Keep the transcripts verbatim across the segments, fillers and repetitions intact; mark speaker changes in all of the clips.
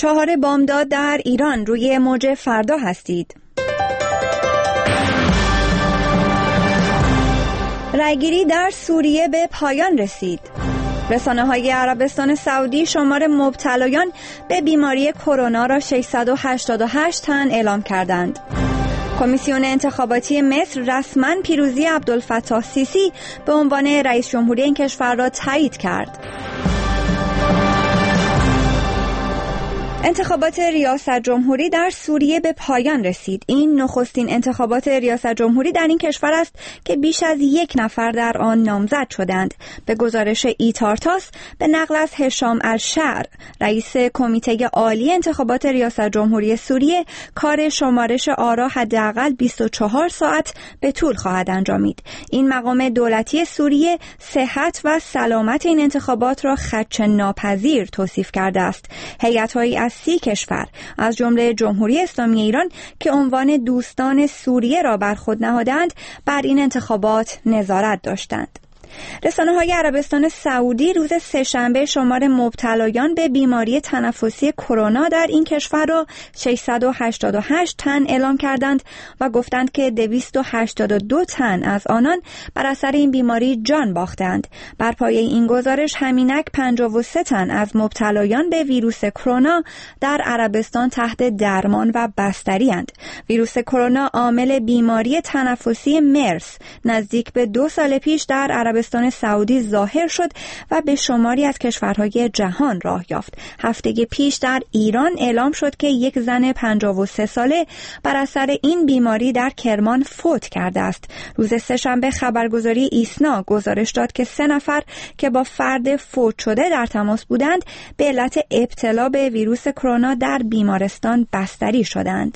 Speaker 1: چهار بامداد در ایران، روی موج فردا هستید. رأیگیری در سوریه به پایان رسید. رسانه‌های عربستان سعودی شمار مبتلایان به بیماری کرونا را ششصد و هشتاد و هشت تن اعلام کردند. کمیسیون انتخاباتی مصر رسما پیروزی عبدالفتاح سیسی به عنوان رئیس جمهوری این کشور را تایید کرد. انتخابات ریاست جمهوری در سوریه به پایان رسید. این نخستین انتخابات ریاست جمهوری در این کشور است که بیش از یک نفر در آن نامزد شدند. به گزارش ایتارتاس به نقل از هشام الشعر، رئیس کمیته عالی انتخابات ریاست جمهوری سوریه، کار شمارش آرا حداقل بیست و چهار ساعت به طول خواهد انجامید. این مقام دولتی سوریه صحت و سلامت این انتخابات را خدشه ناپذیر توصیف کرده است. هیئت‌هایی از سی کشور از جمله جمهوری اسلامی ایران که عنوان دوستان سوریه را بر خود نهادند، بر این انتخابات نظارت داشتند. رسانه‌های عربستان سعودی روز سه‌شنبه شمار مبتلایان به بیماری تنفسی کرونا در این کشور را ششصد و هشتاد و هشت تن اعلام کردند و گفتند که دویست و هشتاد و دو تن از آنان بر اثر این بیماری جان باختند. بر پایه این گزارش همینک پنجاه و سه تن از مبتلایان به ویروس کرونا در عربستان تحت درمان و بستری اند. ویروس کرونا عامل بیماری تنفسی مرس نزدیک به دو سال پیش در عربستان سعودی ظاهر شد و به شماری از کشورهای جهان راه یافت. هفته پیش در ایران اعلام شد که یک زن پنجاه و سه ساله بر اثر این بیماری در کرمان فوت کرده است. روز سه‌شنبه خبرگزاری ایسنا گزارش داد که سه نفر که با فرد فوت شده در تماس بودند به علت ابتلا به ویروس کرونا در بیمارستان بستری شدند.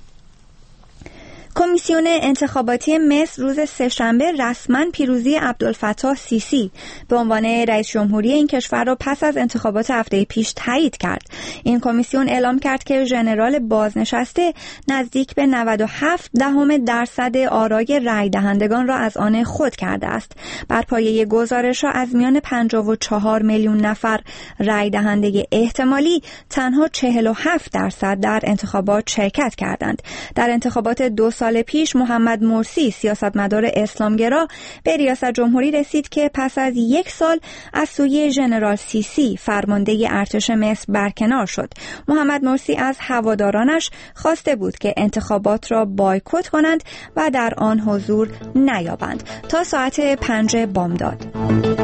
Speaker 1: کمیسیون انتخاباتی مصر روز سه‌شنبه رسما پیروزی عبدالفتاح سیسی به عنوان رئیس جمهوری این کشور را پس از انتخابات هفته پیش تایید کرد. این کمیسیون اعلام کرد که ژنرال بازنشسته نزدیک به نود و هفت دهم درصد آرای رای دهندگان را از آن خود کرده است. بر پایه گزارش‌ها از میان پنجاه و چهار میلیون نفر رای دهنده احتمالی تنها چهل و هفت درصد در انتخابات شرکت کردند. در انتخابات دو سال پیش محمد مرسی، سیاستمدار اسلامگرا، به ریاست جمهوری رسید که پس از یک سال از سوی ژنرال سیسی فرمانده ارتش مصر برکنار شد. محمد مرسی از هوادارانش خواسته بود که انتخابات را بایکوت کنند و در آن حضور نیابند. تا ساعت پنج بامداد.